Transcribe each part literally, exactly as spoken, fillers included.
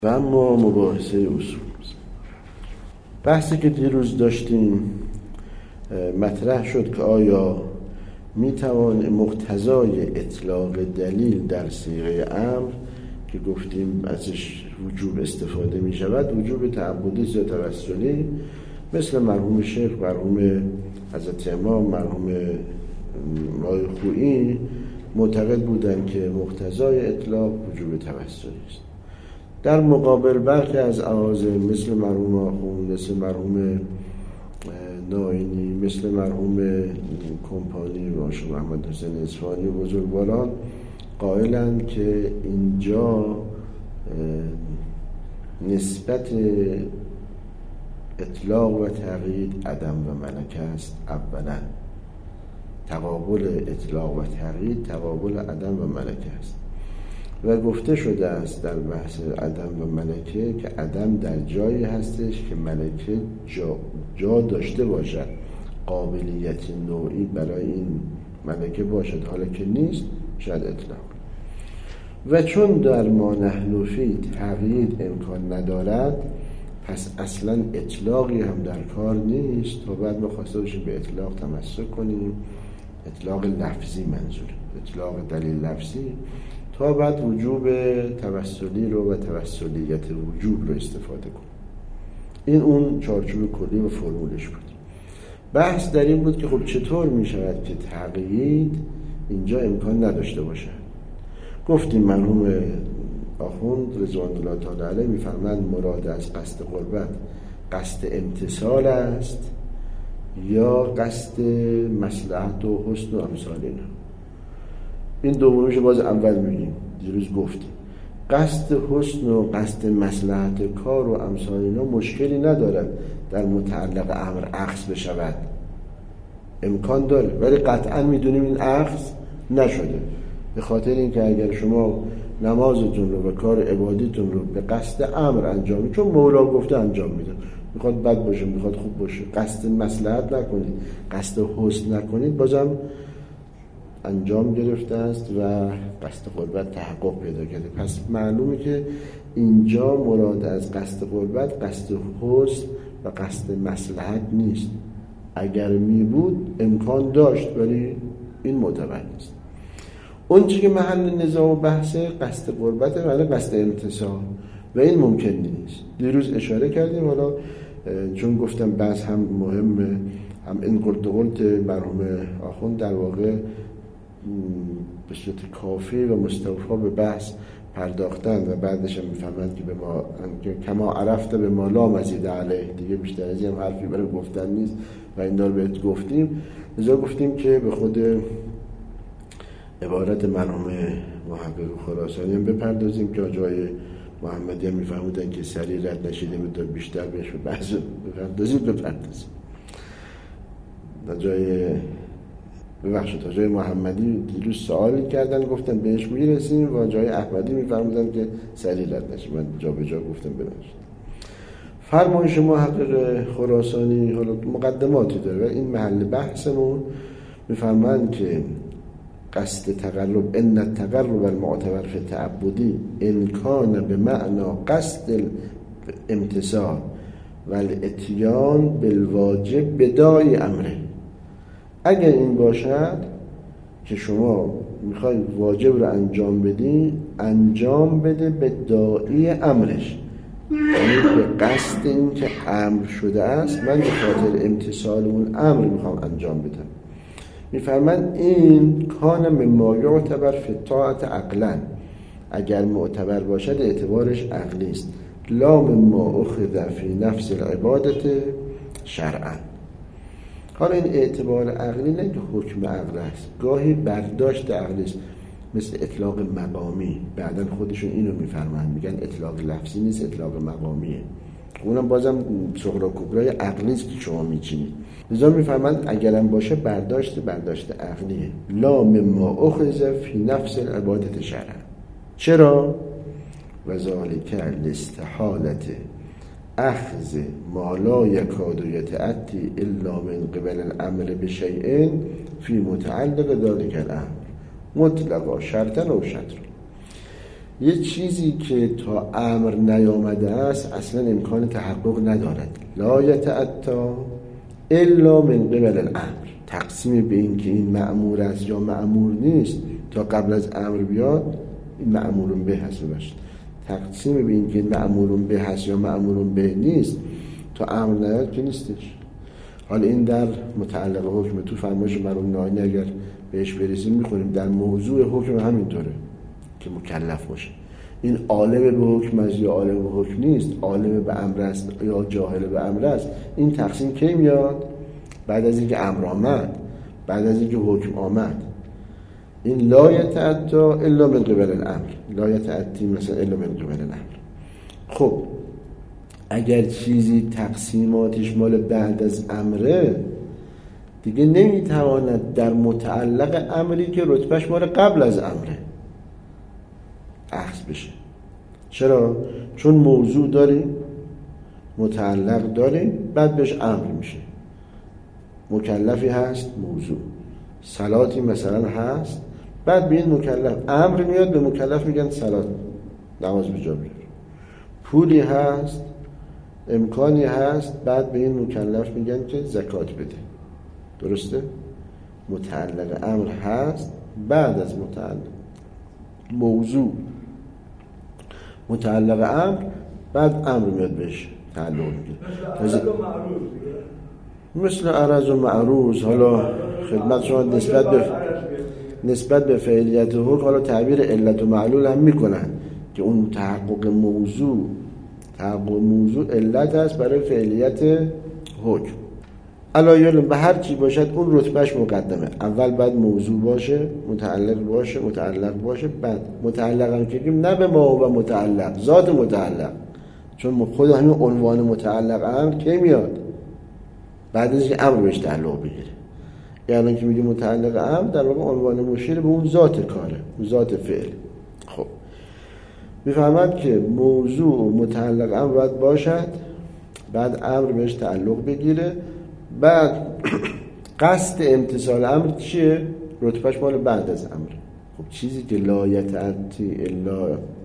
و اما مباحثه اصول، بحثی که دیروز داشتیم مطرح شد که آیا میتوان مقتضای اطلاق دلیل در صیغه امر که گفتیم ازش وجوب استفاده می شود، وجوب تعبدی یا توسلی، مثل مرحوم شیخ، مرحوم حضرت امام، مرحوم آقای خویی معتقد بودند که مقتضای اطلاق وجوب توسلی است. در مقابل برخی از اعاظم مثل مرحوم آخوند، مثل مرحوم ناینی، مثل مرحوم کمپانی ماشا محمد حسین اصفهانی و بزرگواران قائلند که اینجا نسبت اطلاق و تقیید عدم و ملکه است. اولا تقابل اطلاق و تقیید تقابل عدم و ملکه است و گفته شده است در بحث عدم و ملکه که عدم در جایی هستش که ملکه جا, جا داشته باشد، قابلیت نوعی برای این ملکه باشد، حالا که نیست شاید اطلاق. و چون در ما نحن فی تقیید امکان ندارد، پس اصلا اطلاقی هم در کار نیست و بعد ما خواسته باشیم به اطلاق تمسک کنیم. اطلاق لفظی منظوره، اطلاق دلیل لفظی، تا بعد وجوب توسلی رو و توسلیت وجوب رو استفاده کنیم. این اون چارچوب کلی و فرمولش بود. بحث در این بود که خب چطور می شود که تقیید اینجا امکان نداشته باشد. گفتیم مرحوم آخوند رضوان الله تعالی علیه می‌فرمایند مراد از قصد قربت قصد امتثال است یا قصد مصلحت و حسن و امثال اینا. این دومیش باز اول میگیم، دیروز گفتیم قصد حسن و قصد مصلحت کار و امثال اینا مشکلی ندارد در متعلق امر اخذ بشود، امکان داره، ولی قطعا میدونیم این اخذ نشده. به خاطر اینکه اگر شما نمازتون رو و کار عبادیتون رو به قصد امر انجام میدید، چون مولا گفته انجام میده، میخواد بد باشه میخواد خوب باشه، قصد مصلحت نکنید، قصد حسن نکنید، بازم انجام گرفته است و قصد قربت تحقق پیدا کرده. پس معلومه که اینجا مراد از قصد قربت قصد حسن و قصد مصلحت نیست. اگر می بود امکان داشت، ولی این معتبر نیست. اون چی که محل نزاع و بحثه قصد قربته، ولی قصد امتثال، و این ممکن نیست. دیروز اشاره کردیم، حالا چون گفتم بحث هم مهمه، هم این قلت قلت مرحوم آخوند در واقع به صورت کافی و مستوفا به بحث پرداختن و بعدش هم میفهمند که به ما کما عرفت به ما لا مزید علیه، دیگه بیشتر از این هم حرفی برای گفتن نیست و این دار بهت گفتیم. لذا گفتیم که به خود عبارت مرحوم محقق خراسانی هم بپردازیم که جای محمدی هم میفهمودن که سریع رد نشیده مدار بیشتر بهش بحث بپردازیم بپردازیم تا جای ببخشید تا جای محمدی دیروز سوالی کردن گفتن بهش میرسیم و جای احمدی میفرمودن که سریع رد نشید، من جا به جا گفتم ببخشید. فرمایش محقق خراسانی حالا مقدماتی داره و این محل بحثمون. میفرمایند که قصد تقرب ان التقرب المعتبر فی تعبدی ان کان بمعنی قصد الامتثال والاتیان بالواجب بدای امره. اگر این باشد که شما میخوای واجب رو انجام بدی، انجام بده به داعی امرش، یعنی به قصد این که امر شده است، من به خاطر امتثال اون امر میخوام انجام بدم. میفرمند این کان مما یعتبر فی الطاعة عقلا، اگر معتبر باشد اعتبارش عقلی است، لا مما اخذ فی نفس العبادت شرعا. حالا این اعتبار عقلی نه که حکم عقل است، گاهی برداشت عقلی است، مثل اطلاق مقامی. بعدن خودشون اینو میفرمایند، میگن اطلاق لفظی نیست، اطلاق مقامیه. اونم بازم صغرا کبرای عقلی است که شما میچینید. لذا میفرمایند اگرم باشه برداشت برداشت عقلیه، لا مما اخذ فی نفس العبادت شرعا. چرا؟ و ذالک الاستحالت اخذ ما لا یکاد یتأتی الا من قبل الامر بشیء فی متعلق ذلک الامر مطلقا شرطا و شطرا. یه چیزی که تا امر نیامده است اصلا امکان تحقق ندارد. لا یتأتی الا من قبل الامر. تقسیم به این که این مأمور است یا مأمور نیست تا قبل از امر بیاد، این مأمورون به هست باشه. تقسیم به این که این مأمورون به هست یا مأمورون به نیست تا امر نیاد که نیستش. حالا این در متعلق حکم تو فرمایش مرحوم ناینی اگر بهش برسیم میخونیم در موضوع حکم همینطوره که مکلف باشه. این عالم به حکم است یا عالم به حکم نیست، عالم به امر است یا جاهل به امر است. این تقسیم کی میاد؟ بعد از اینکه امر آمد، بعد از اینکه حکم آمد. این لا یتأتی الا من قبل الامر، لا یتأتی مثلا الا من قبل الامر. خب اگر چیزی تقسیماتش مال بعد از امره، دیگه نمیتواند در متعلق امری که رتبهش مال قبل از امره اخذ بشه. چرا؟ چون موضوع داریم، متعلق داریم، بعد بهش امر میشه. مکلفی هست موضوع، صلاتی مثلا هست، بعد به این مکلف امر میاد، به مکلف میگن صلات نماز به جا بیار. پولی هست، امکانی هست، بعد به این مکلف میگن که زکات بده. درسته؟ متعلق امر هست، بعد از متعلق موضوع متعلق امر، بعد امر میاد بهش تعلق میگیره. مثل عرض و معروض. حالا خدمت شما نسبت به نسبت به فعلیت حکم حالا تعبیر علت و معلول هم میکنن که اون تحقق موضوع تحقق موضوع علت است برای فعلیت حکم. علایل به هر چی باشد اون رتبهش مقدمه. اول بعد موضوع باشه، متعلق باشه، متعلق باشه، بعد متعلق هم که بگیم نه به ما و متعلق، ذات متعلق، چون خود همین عنوان متعلق امر کی میاد؟ بعد از اینکه امر بهش تعلق بگیره. یعنی که میگه متعلق امر در واقع عنوان مشیر به اون ذات کاره، اون ذات فعل. خب میفهمد که موضوع متعلق امر باید باشد، بعد امر بهش تعلق بگیره، بعد قصد امتثال امر چیه؟ رتبهش مال بعد از امر. خب چیزی که لا یتأتی الا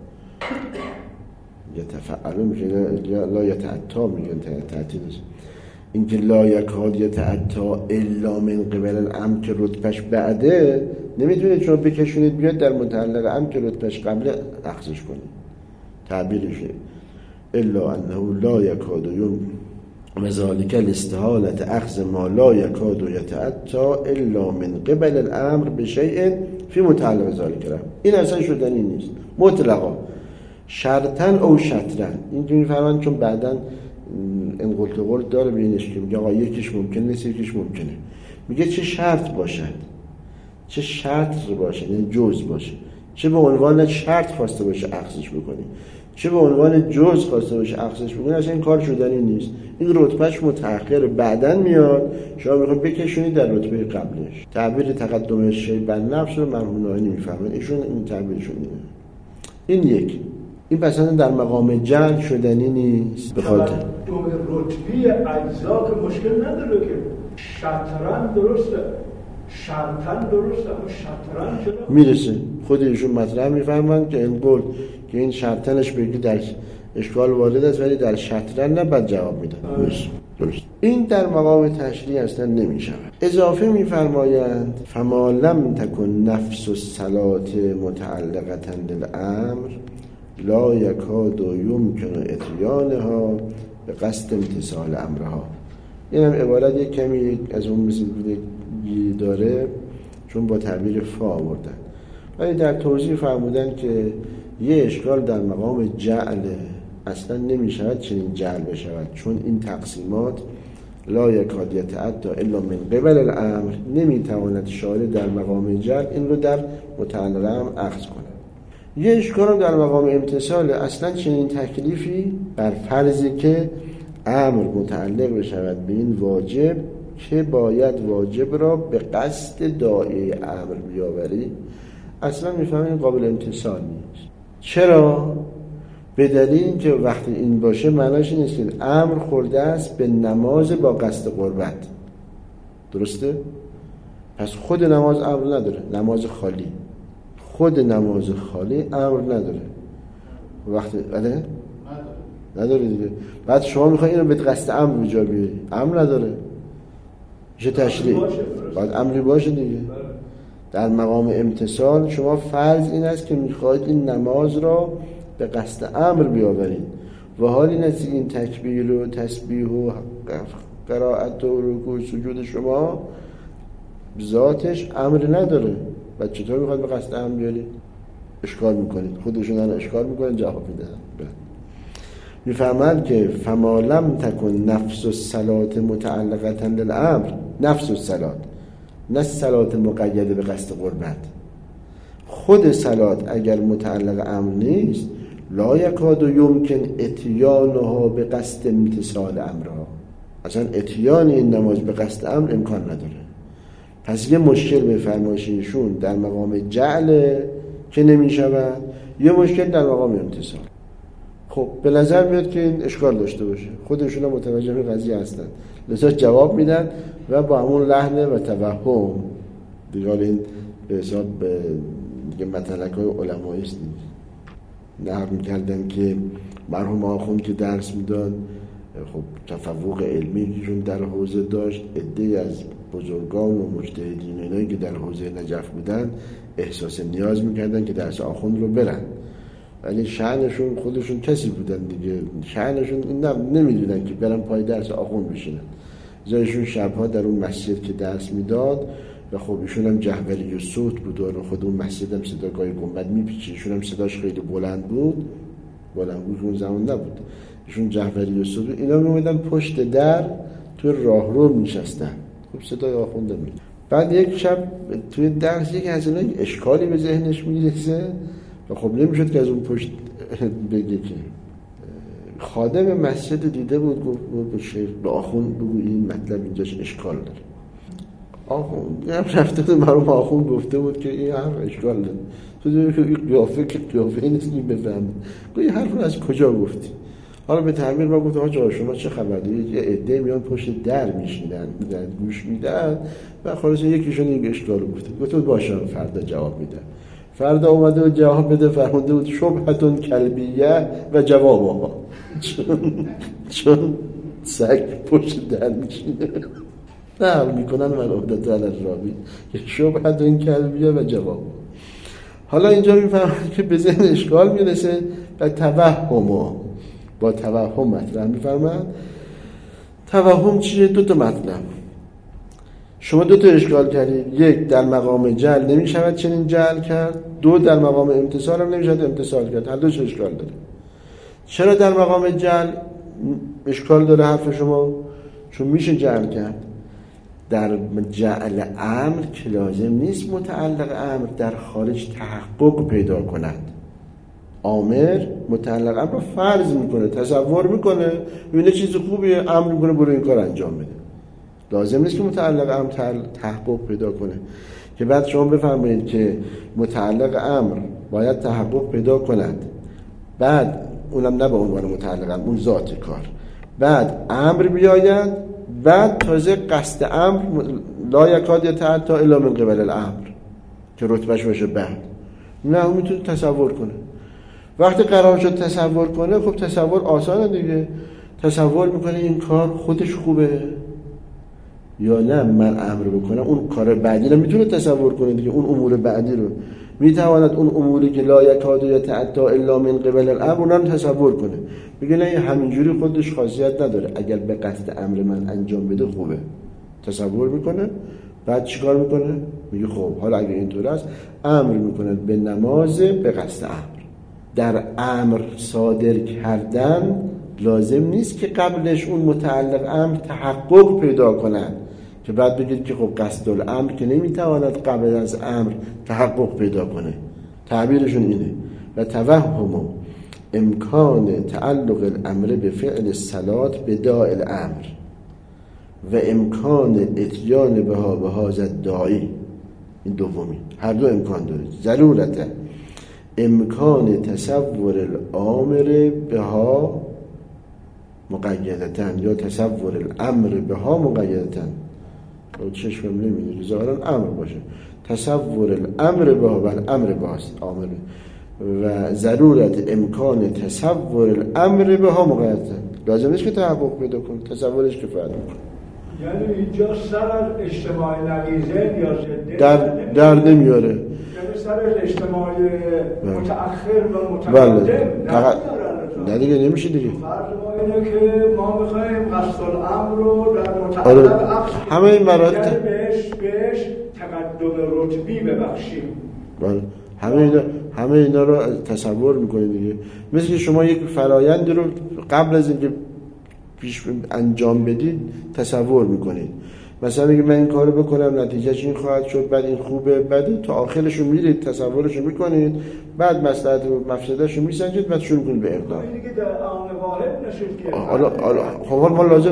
یتفعل میشه، لا یتأتی میگن تأتی نیست. این که لا یکاد یتأتی الا من قبل الامر که رتبهش بعده، نمیتونید شما بکشونید بیاد در متعلق امر که رتبهش قبل اخذش کنید. تعبیرشه الا انه لا یکاد یم وذالک الاستحالة اخذ ما لا یکاد یتأتی الا من قبل الامر بشیء فی متعلق ذالک الامر. این اصلا شدنی نیست مطلقا، شرطن او شطرن. این که میفهمن چون بعدن این قلت قلت داره بینش که میگه آقا یکیش ممکن نیست یکیش ممکنه. میگه چه شرط باشد، چه شرط باشه، یعنی جز باشه، چه به عنوان شرط خواسته باشه اخذش بکنی، چه به عنوان جز خواسته باشه اخذش بکنی، اصلا این کار شدنی نیست. این رتبهش متأخر بعدن میاد، شما میخواید بکشونید در رتبه قبلش. تعبیر تقدم شی بر نفس رو مرحوم ناینی میفهمن، ایشون این تعبیرشون اینه. این یک. این مثلا در مقام جعل شدنی نیست. به خاطر رتبی اجزا که مشکل نداره که شطرن درسته، شرطن درسته، اما شطرن چرا؟ میرسه خود ایشون مطرح میفهمن که این قول که این شرطنش بگی در اشکال وارد است ولی در شطرن نه، بعد جواب میدن. درست. درست. این در مقام تشریع اصلا نمیشود. اضافه میفرمایند فما لم تکن نفس الصلاة متعلقة بالامر لا یکاد یمکن اتیانها به قصد امتثال امرها. این هم عبارت یک کمی از اون مثل داره چون با تعبیر فا آوردن، ولی در توضیح فرمودن که یه اشکال در مقام جعل اصلا نمی شود چنین جعل بشود، چون این تقسیمات لا یکاد یتأتی الا من قبل الامر نمی تواند شارع در مقام جعل این رو در متعلق امر اخذ کنه. یه اشکال در مقام امتثال اصلا چنین تکلیفی بر فرضی که امر متعلق بشود به این واجب که باید واجب را به قصد داعی امر بیاوری، اصلا میفهمین قابل امتثال نیست. چرا؟ به دلیل که وقتی این باشه معناش این نیست که امر خورده است به نماز با قصد قربت. درسته؟ پس خود نماز امر نداره، نماز خالی، خود نماز خالی امر نداره. وقتی بله نداره دیگه. بعد شما میخوای اینو به قصد امر به جا بیاری، امر نداره، میشه تشریع، باید امری باشه دیگه. در مقام امتثال شما فرض این است که میخواید این نماز را به قصد امر بیاورید و حال این است این تکبیر و تسبیح و قرائت و رکوع و سجود شما ذاتش امر نداره. بعد چطور میخواید به قصد امر بیارید؟ اشکال میکنید، خودشون هم اشکال میکنن، جواب میدن. میفهمند که فما لم تکن نفس الصلاه متعلقه للامر، نفس الصلاه نه صلات مقیده به قصد قربت، خود صلات اگر متعلق امر نیست لا یکاد یمکن اتیانها به قصد امتثال امرها، اصلا اتیان این نماز به قصد امر امکان نداره. پس یه مشکل به فرمایششون در مقام جعل که نمی شود، یه مشکل در مقام امتثال. خب به نظر میاد که این اشکال داشته باشه، خودشون هم متوجه به قضیه هستن، لذا جواب میدن و با همون لحن و توهم دیگه این به حساب دیگه مطلق های علمایی است. نقل میکردن که مرحوم آخوند که درس میداد، خب تفوق علمی که در حوزه داشت، عده‌ای از بزرگان و مجتهدین اینایی که در حوزه نجف بودن احساس نیاز میکردن که درس آخوند رو برن، ولی شأنشون خودشون کسی بودن دیگه، شأنشون این نمیدونن که برن پای درس آخوند بشینن. زایشون شبها در اون مسجد که درس میداد و خب ایشون هم جهوری و صوت بود و خود اون مسجد هم صداگاه گنبد میپیچید، ایشون هم صداش خیلی بلند بود، بلند بود اون زمان نبود، ایشون جهوری و صوت بود. اینا میومدن پشت در توی راهرو میشستن، خب صدای آخوند میاد. بعد یک شب توی درس یک از اینا اشکالی به ذهنش میرسه و خب نمیشد که از اون پشت بگه که خادم مسجد دیده بود، گفت به شیخ به آخوند بگو این مطلب اینجاش اشکال داره. آخوند هم رفته بود مرحوم آخوند گفته بود که این حرف اشکال داره، تو دیدی که این قیافه که قیافه این نیست که بفهمه، گفت این حرف رو از کجا گفتی؟ حالا به تعمیر ما گفت آقا شما چه خبر دارید؟ یه عده میان پشت در میشینن میدن گوش میدن و خلاص یکیشون این اشکال رو گفته. گفت باشه فردا جواب میدم. فردا اومده و جواب بده، فرموده بود شبهتون کلبیه و جوابها، چون چون سگ پشت در میشینه نقل میکنن من عهدت علی الراوی که شبهتون کلبیه و جوابها. حالا اینجا میفهمن که به ذهن اشکال میرسه و توهم با توهم مطرح میفرمن. توهم چیه؟ دو تا مطلب شما دو تا اشکال کردید، یک در مقام جعل نمیشود چنین جعل کرد، دو در مقام امتثال هم نمیشود امتثال کرد، هر دوش اشکال داره. چرا در مقام جعل اشکال داره حرف شما؟ چون میشه جعل کرد. در جعل امر که لازم نیست متعلق امر در خارج تحقق پیدا کند. آمر متعلق امر رو فرض میکنه، تصور میکنه، ببینه چیز خوبیه، امر میکنه برو این کار انجام بده. لازم نیست که متعلق امر تحقق پیدا کنه. که بعد شما بفرمایید که متعلق امر باید تحقق پیدا کند، بعد اونم نه به عنوان متعلق امر، اون ذات کار، بعد امر بیاید، بعد تازه قصد امر لا یکاد یتعطی الا من قبل الامر که رتبهش باشه بعد. نه اون میتونه تصور کنه. وقتی قرار شد تصور کنه، خب تصور آسانه دیگه، تصور میکنه این کار خودش خوبه یا نه من امر بکنم اون کار بعدی رو میتونه تصور کنه دیگه، اون امور بعدی رو میتواند، اون اموری که لا یکاد یتعطی الا من قبل الامر اونم تصور کنه، میگه نه همینجوری خودش خاصیت نداره، اگر به قصد امر من انجام بده خوبه. تصور میکنه، بعد چیکار میکنه؟ میگه خب حالا اگه اینطور است امر میکنه به نماز به قصد امر. در امر صادر کردن لازم نیست که قبلش اون متعلق امر تحقق پیدا کنند که بعد بگید که خب قصد الامر که نمیتواند قبل از امر تحقق پیدا کنه. تعبیرشون اینه و توهم امکان تعلق الامر به فعل الصلات به داء الامر و امکان اتیان بها به هذا داعی. این دومی هر دو امکان داره. ضرورت امکان تصور الامر بها مقیدتن یا تصور الامر بها مقیدتن، چشمم نمیده ظاهرا امر باشه، تصور الامر بها بل امر باست، امر و ضرورت امکان تصور الامر به ها مقید. لازم نیست که تحقق پیدا کنه، تصورش کفایت میکنه. یعنی اینجا سر از اجتماع نقیزه یا ضد در در نمیاره، یعنی سر از اجتماع متأخر و متقدم نه دیگه نمیشه دیگه. فرض ما اینه که ما میخوایم قصد الامر رو در متعلق آره. عقص همه این مراتب بهش بهش تقدم رتبی ببخشیم. بله. همه اینا همه اینا رو تصور میکنید دیگه. مثل که شما یک فرایندی رو قبل از اینکه پیش انجام بدید تصور میکنید. مثلا میگه من این کارو بکنم نتیجهش این خواهد شد، بعد این خوبه، بعد تا آخرش رو میرید تصورش رو میکنید، بعد مصلحت و مفسدش رو میسنجید، بعد شروع کنید به اقدام. این دیگه در آن واحد نشد که حالا حالا ما لازم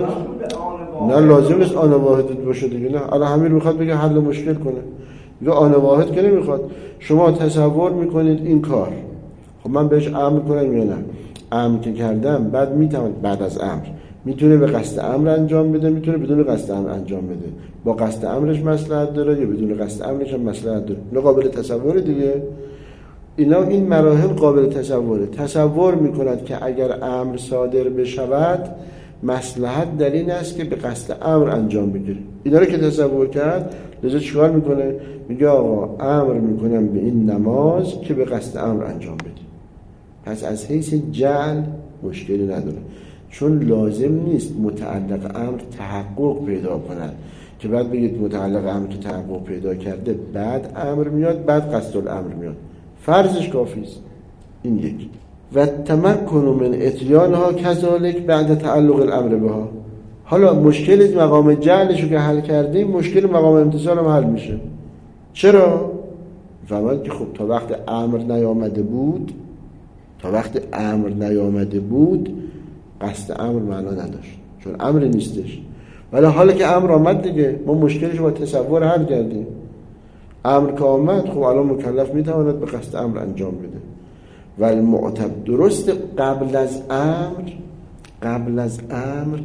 نه لازم نیست آن واحد باشه دیگه. نه الان همین میخواد بگه حل مشکل کنه، میگه آن واحد که نمیخواد. شما تصور میکنید این کار، خب من بهش امر کنم یا نه؟ امر که کردم بعد میتونه بعد از امر میتونه به قصد امر انجام بده، میتونه بدون قصد امر انجام بده. با قصد امرش مصلحت داره یا بدون قصد امرش هم مصلحت داره. اینا قابل تصوره دیگه. اینا این مراحل قابل تصوره. تصور میکند که اگر امر صادر بشود مصلحت در این است که به قصد امر انجام بگیره. اینا رو که تصور کرد لذا چیکار میکنه؟ میگه آقا امر میکنم به این نماز که به قصد امر انجام بده. پس از حیث جعل مشکلی نداره، چون لازم نیست متعلق امر تحقق پیدا کند که بعد بگید متعلق امر که تحقق پیدا کرده بعد امر میاد بعد قصد الامر میاد. فرضش کافی است. این یک. و تمکن من اتیانها کذالک بعد تعلق الامر بها. حالا مشکل مقام جعلشو که حل کردیم، مشکل مقام امتثال هم حل میشه. چرا؟ فهمید که خب تا وقت امر نیامده بود تا وقت امر نیامده بود قصد امر معنا نداشت، چون امر نیستش. ولی حالا که امر آمد دیگه، ما مشکلش با تصور حل کردیم. امر که آمد، خب الان مکلف میتواند به قصد امر انجام بده. ولی معتبر درست قبل از امر قبل از امر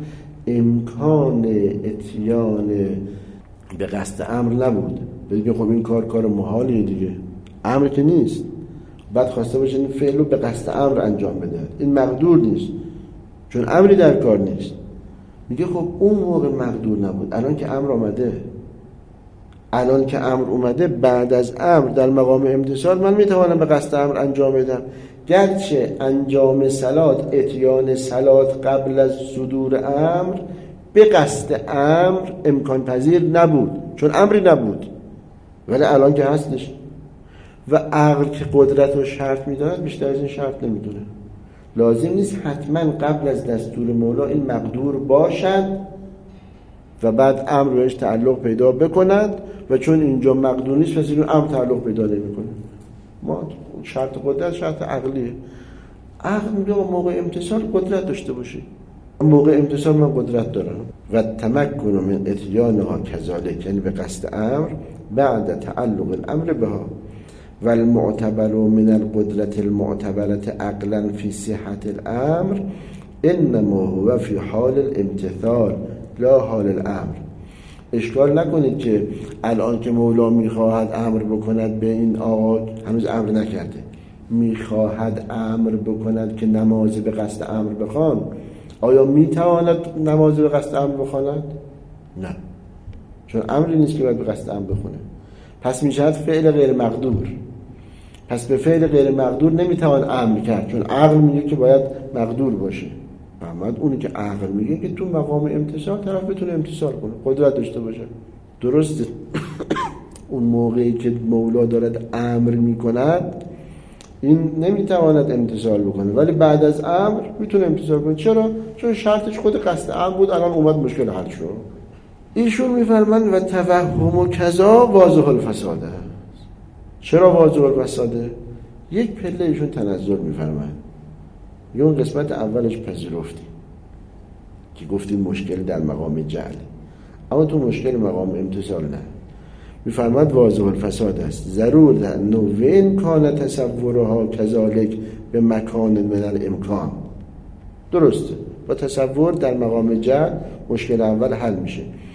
امکان اتیان به قصد امر نبود. بگید خب این کار کار محالیه دیگه، امر که نیست. بعد خواسته باشه این فعل رو به قصد امر انجام بده، این مقدور نیست چون امری در کار نیست. میگه خب اون موقع مقدور نبود، الان که امر آمده الان که امر اومده بعد از امر در مقام امتثال من میتوانم به قصد امر انجام بدم. گرچه انجام صلات اتیان صلات قبل از صدور امر به قصد امر امکان پذیر نبود چون امری نبود، ولی الان که هستش. و عقل که قدرت و شرط میداند بیشتر از این شرط نمیدونه. لازم نیست حتما قبل از دستور مولا این مقدور باشد و بعد امر بهش تعلق پیدا بکند و چون اینجا مقدور نیست پس این امر تعلق پیدا نمیکنه. ما شرط قدرت شرط عقلیه. عقل میگه موقع امتثال قدرت داشته باشی. موقع امتثال من قدرت دارم. و تمکن من اتیانها کذالک، یعنی به قصد امر بعد تعلق الامر بها. و المعتبر من القدرت المعتبرت عقلا فی صحت الامر انما هو فی حال الامتثال لا حال الامر. اشکال نکنید که الان که مولا میخواهد امر بکند به این آقا هنوز امر نکرده، میخواهد امر بکند که نماز به قصد امر بخوان. آیا میتواند نماز به قصد امر بخواند؟ نه، چون امری نیست که باید به قصد امر بخونه. پس میشود فعل غیر مقدور. پس به فعل غیر مقدور نمیتوان امر کرد، چون عقل میگه که باید مقدور باشه. محمد اونی که عقل میگه که تو مقام امتثال طرف بتونه امتثال کنه، قدرت داشته باشه. درسته اون موقعی که مولا دارد امر میکند این نمیتواند امتثال بکنه، ولی بعد از امر میتونه امتثال کنه. چرا؟ چون شرطش خود قصد امر بود، الان اومد مشکل حل شد. ایشون میفرمند و توهم و کذا واضح الفساد است. چرا واضح الفساده؟ یک پله ایشون تنزل میفرمند. یه اون قسمت اولش پذیرفتیم که گفتیم مشکل در مقام جعل، اما تو مشکل مقام امتثال نه. میفرماد واضح الفساد است ضرور در نوین کان تصورها کذالک به مکان من الامکان. درسته با تصور در مقام جعل مشکل اول حل میشه،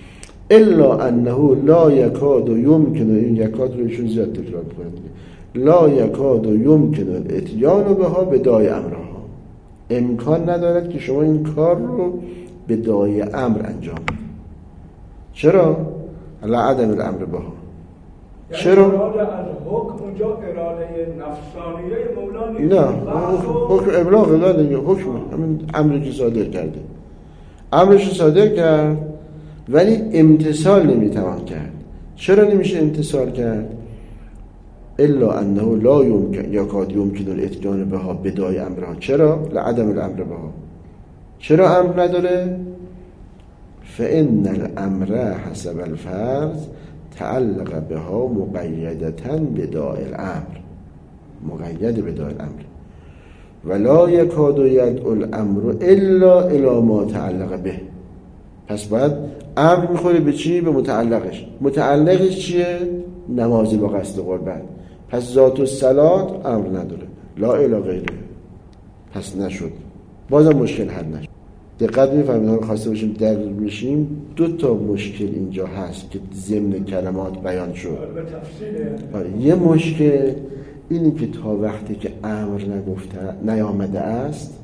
الا انه لا یکاد و یمکن، این یکاد رو ایشون زیاد تکرار می‌کنه، لا یکاد و یمکن الاتیان بها بدای امرها، امکان ندارد که شما این کار رو بدای امر انجام بدید. چرا؟ لعدم الامر بها. چرا؟ اراده از حکم اونجا اراده نفسانیه مولا نه، حکم ابلاغ داده، حکم همین امری که صادر کرده، امرش صادر کرد ولی امتثال نمیتوان کرد. چرا نمیشه امتثال کرد؟ الا انه لا یمکن یکاد یمکن الاتیان بها بدای امرها. چرا؟ لعدم الامر بها. چرا امر نداره؟ فان الامر حسب الفرض تعلق بها مقیدتا بدای الامر، مقید بدای الامر، ولا یکاد یدعو الامر الا الی ما تعلق به. پس باید امر میخوره به چی؟ به متعلقش. متعلقش چیه؟ نماز با قصد قربت. پس ذات الصلات امر نداره، لا الی غیره. پس نشد، بازم مشکل حل نشد. دقت می‌فرمایید، حالا خواسته باشیم دقیق بشیم، دو تا مشکل اینجا هست که ضمن کلمات بیان شد. یه مشکل اینی که تا وقتی که امر نگفته نیامده است،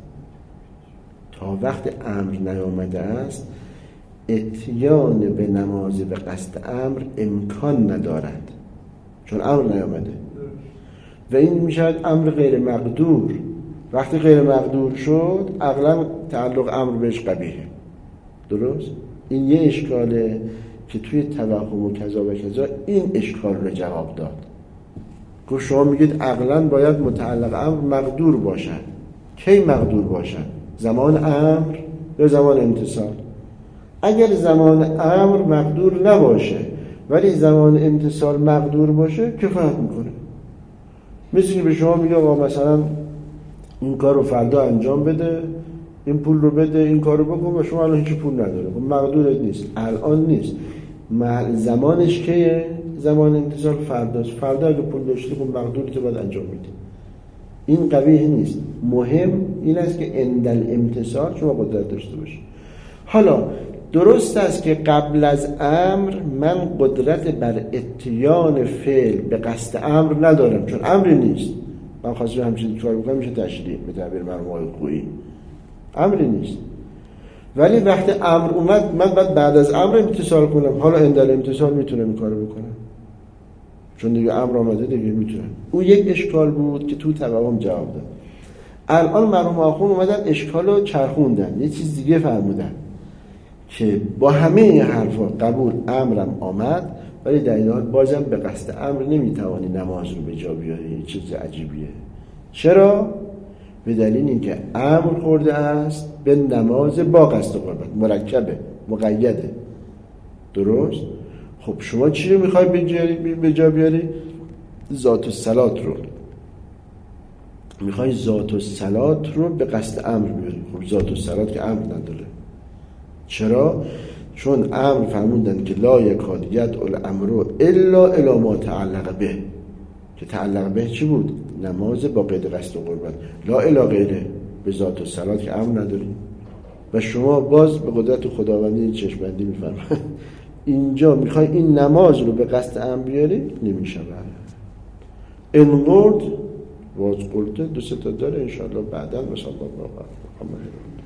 تا وقت امر نیامده است، اتیان به نماز به قصد امر امکان ندارد، چون امر نیامده و این میشود امر غیر مقدور. وقتی غیر مقدور شد عقلا تعلق امر بهش قبیحه. درست؟ این یه اشکاله که توی توهم و کذا و کذا این اشکال رو جواب داد. که شما میگید عقلا باید متعلق امر مقدور باشد. کی مقدور باشد؟ زمان امر یا زمان امتثال؟ اگر زمان امر مقدور نباشه ولی زمان امتثال مقدور باشه کفایت میکنه. مثل که به شما میگه آقا مثلا این کار رو فردا انجام بده، این پول رو بده، این کار رو بکن، و شما الان هیچ پول نداره، مقدورت نیست، الان نیست. زمانش کیه؟ زمان امتثال فرداست. فردا اگه پول داشتی خب مقدورت رو باید انجام میدی. این قبیح نیست. مهم این است که عند الامتثال شما قدرت داشته باشی. حالا درست است که قبل از امر من قدرت بر اتیان فعل به قصد امر ندارم، چون امری نیست. من خواستم همچین کار بکنم میشه تشریع به تعبیر مرحوم خویی، امری نیست. ولی وقتی امر اومد من بعد بعد از امر امتثال کنم. حالا عند الامتثال میتونم این کارو بکنم چون دیگه امر آمده، دیگه میتونم. اون یک اشکال بود که تو توهم جواب داد. الان مرحوم آخوند اومدن اشکالو چرخوندن، یه چیز دیگه فرمودن که با همه این حرفا قبول امرم آمد ولی در این حال بازم به قصد امر نمیتوانی نماز رو به جا بیاری. چیز عجیبیه. چرا؟ به دلیل اینکه امر خورده است به نماز با قصد قربت، مرکبه، مقیده. درست؟ خب شما چی رو میخوای به جا بیاری؟ ذات الصلات رو میخوای، ذات الصلات رو به قصد امر بیاری. خب ذات الصلات که امر نداره. چرا؟ چون امر فرمودن که لا یکاد یدعو الامر الا الی ما تعلق به، که تعلق به چی بود؟ نماز با قید قصد و قربت، لا الی غیره. به ذات الصلات که امر نداریم و شما باز به قدرت خداوندی چشمندی میفرمایید اینجا میخوای این نماز رو به قصد امر بیاری، نمیشه. این قرد واز قلته دو سه تا داره، انشاءالله بعدا مثلا الله